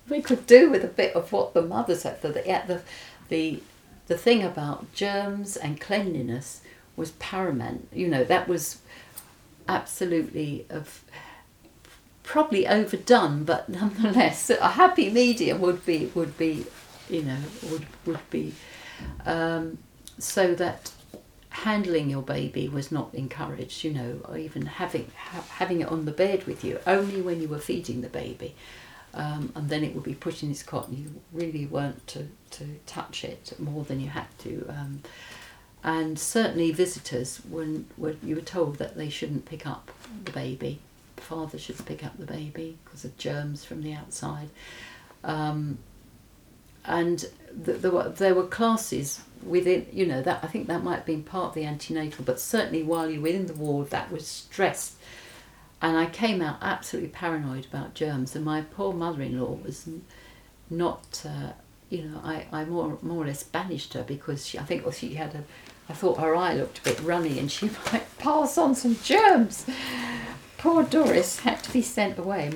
we could do with a bit of what the mother said. The thing about germs and cleanliness was paramount. You know, that was absolutely probably overdone, but nonetheless, a happy medium would be you know, would be so that handling your baby was not encouraged, you know, or even having it on the bed with you only when you were feeding the baby, and then it would be put in its cot and you really weren't to touch it more than you had to, and certainly visitors, when you were told that they shouldn't pick up the baby, father should pick up the baby because of germs from the outside, and there were classes within, you know, that I think that might have been part of the antenatal, but certainly while you were in the ward that was stressed, and I came out absolutely paranoid about germs, and my poor mother-in-law was not, you know, I more or less banished her because I thought her eye looked a bit runny and she might pass on some germs. Poor Doris had to be sent away.